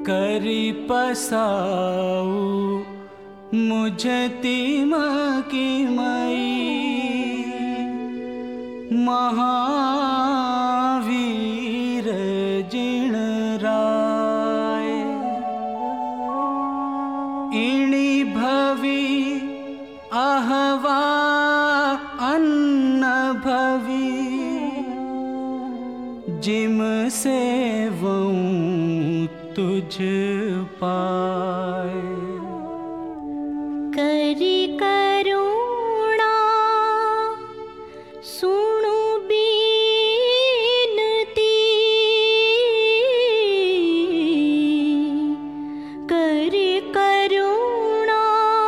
करी पसाऊ मुझे तिमकी मई, महावीर जिण राय। इणी भवी आहवा अन्न भवी, जिम सेवऊं तुझ पाए। करी करुणा सुनु बीनती, करी करुणा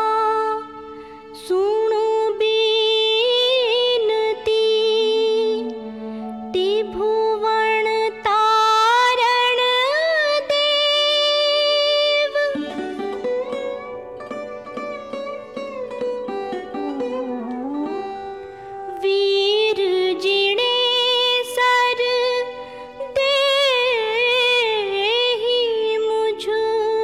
सुनु बीनती, त्रिभुवन तारण देव। वीर जिणे सर देहि मुझु,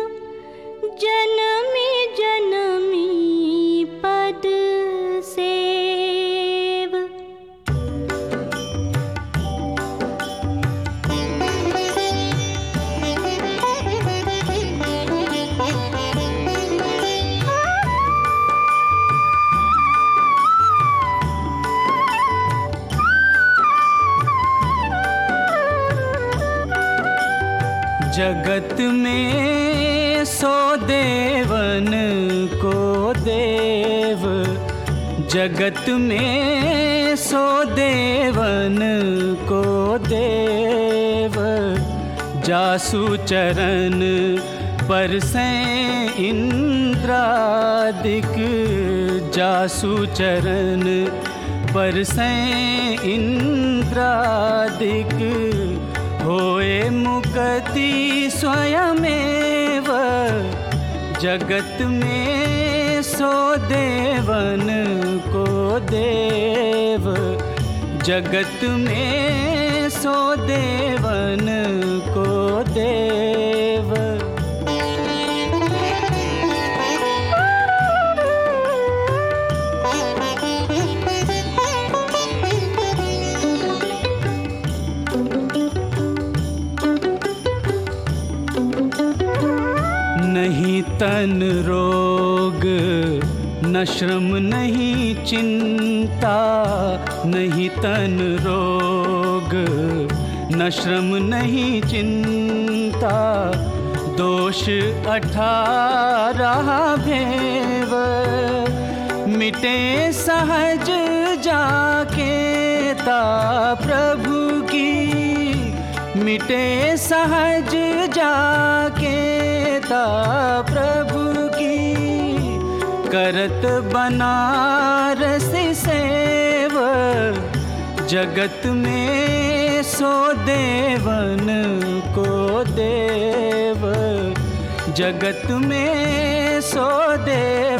जनमी जनमी पद सेव। जगत में सो देवन को देव, जगत में सो देवन को देव। जासु चरण पर से इंद्रादिक, जासु चरण पर से इंद्रादिक। होए मुक्ति स्वयमेव, जगत में सो देवन को देव, जगत में सो देवन को देव। नहीं तन रोग न श्रम नहीं चिंता, नहीं तन रोग न श्रम नहीं चिंता। दोष 18 भेव, मिटे सहज जाके ता प्रभु की, मिटे सहज जाके ता प्रभु की। करत बनारस सेव, जगत में सो देवन को देव, जगत में सो देव